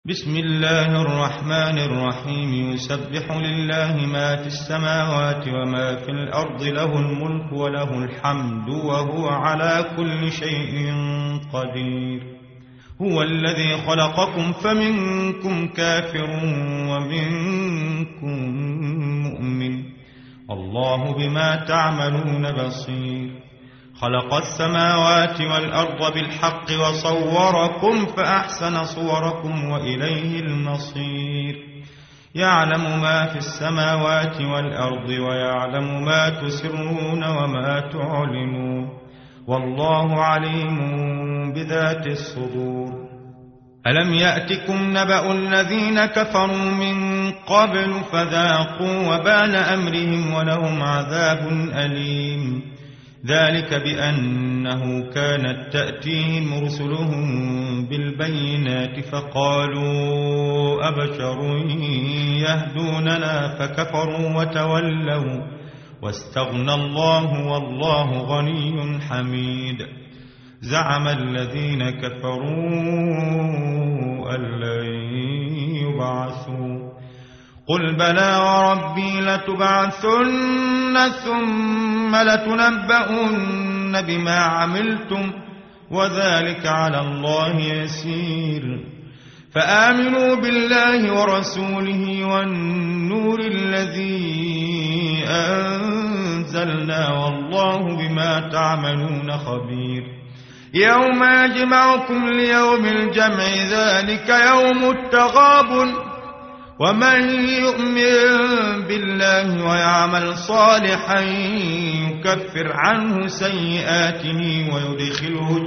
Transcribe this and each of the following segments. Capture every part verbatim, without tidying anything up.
بسم الله الرحمن الرحيم. يسبح لله ما في السماوات وما في الأرض، له الملك وله الحمد وهو على كل شيء قدير. هو الذي خلقكم فمنكم كافر ومنكم مؤمن، الله بما تعملون بصير. خلق السماوات والأرض بالحق وصوركم فأحسن صوركم وإليه المصير. يعلم ما في السماوات والأرض ويعلم ما تسرون وما تعلنون، والله عليم بذات الصدور. ألم يأتكم نبأ الذين كفروا من قبل فذاقوا وبال أمرهم ولهم عذاب أليم. ذلك بأنه كانت تأتيهم رسلهم بالبينات فقالوا أبشر يهدوننا فكفروا وتولوا واستغنى الله والله غني حميد. زعم الذين كفروا أن لن يبعثوا، قل بلى وربي لتبعثن ثم لتنبؤن بما عملتم وذلك على الله يسير. فآمنوا بالله ورسوله والنور الذي أنزلنا والله بما تعملون خبير. يوم يجمعكم ليوم الجمع ذلك يوم التغابن، ومن يؤمن بالله ويعمل صالحا يكفر عنه سيئاته ويدخله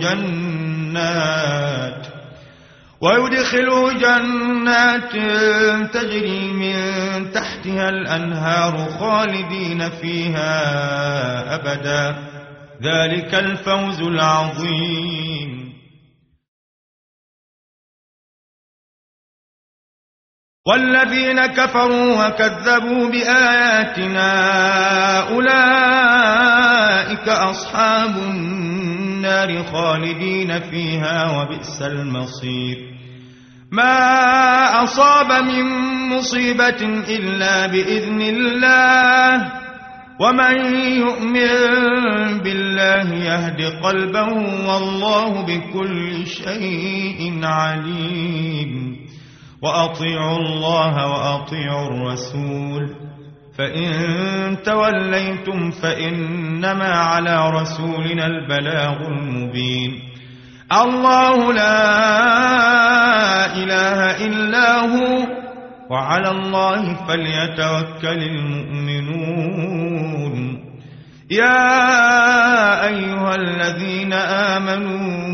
جنات ويدخله جنات تجري من تحتها الأنهار خالدين فيها أبدا، ذلك الفوز العظيم. والذين كفروا وكذبوا بآياتنا أولئك أصحاب النار خالدين فيها وبئس المصير. ما أصاب من مصيبة إلا بإذن الله، ومن يؤمن بالله يهد قلبه والله بكل شيء عليم. وأطيعوا الله وأطيعوا الرسول، فإن توليتم فإنما على رسولنا البلاغ المبين. الله لا إله إلا هو وعلى الله فليتوكل المؤمنون. يا أيها الذين آمنوا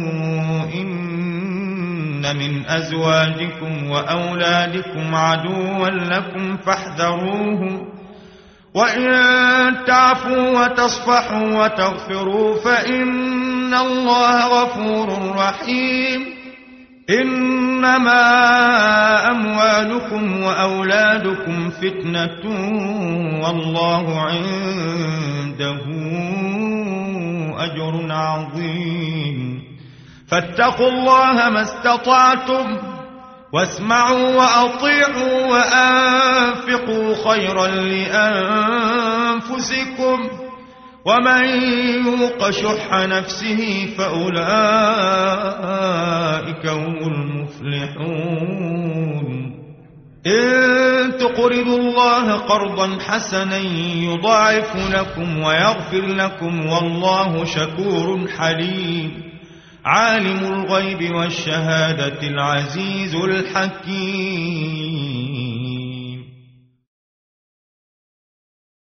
من أزواجكم وأولادكم عدوا لكم فاحذروهم، وإن تعفوا وتصفحوا وتغفروا فإن الله غفور رحيم. إنما أموالكم وأولادكم فتنة والله عنده أجر عظيم. فاتقوا الله ما استطعتم واسمعوا وأطيعوا وأنفقوا خيرا لأنفسكم، ومن يوق شح نفسه فأولئك هم المفلحون. إن تقرضوا الله قرضا حسنا يضاعف لكم ويغفر لكم والله شكور حليم. عالم الغيب والشهادة العزيز الحكيم.